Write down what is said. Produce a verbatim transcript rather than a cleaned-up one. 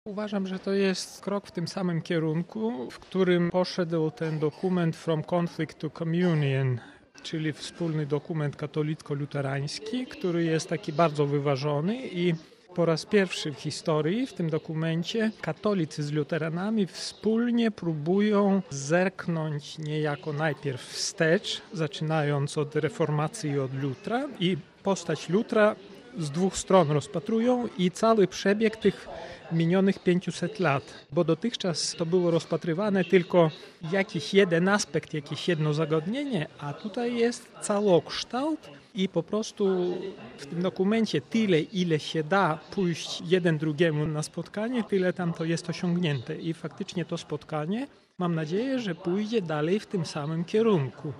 Uważam, że to jest krok w tym samym kierunku, w którym poszedł ten dokument From Conflict to Communion, czyli wspólny dokument katolicko-luterański, który jest taki bardzo wyważony i po raz pierwszy w historii w tym dokumencie katolicy z luteranami wspólnie próbują zerknąć niejako najpierw wstecz, zaczynając od reformacji i od Lutra, i postać Lutra z dwóch stron rozpatrują i cały przebieg tych minionych pięciuset lat, bo dotychczas to było rozpatrywane tylko jakiś jeden aspekt, jakieś jedno zagadnienie, a tutaj jest całokształt i po prostu w tym dokumencie tyle, ile się da pójść jeden drugiemu na spotkanie, tyle tam to jest osiągnięte i faktycznie to spotkanie, mam nadzieję, że pójdzie dalej w tym samym kierunku.